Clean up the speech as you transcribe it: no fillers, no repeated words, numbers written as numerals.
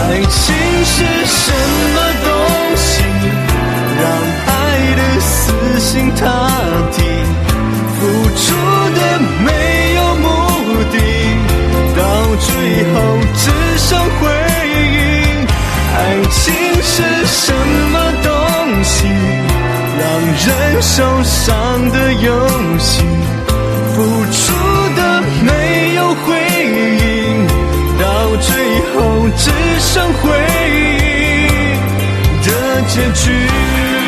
爱情是什么东西，让爱的死心塌地，付出的没有目的，到最后只剩回忆。爱情是什么东西，让人受伤的游戏，付出的没有回应，到最后只剩回忆的结局。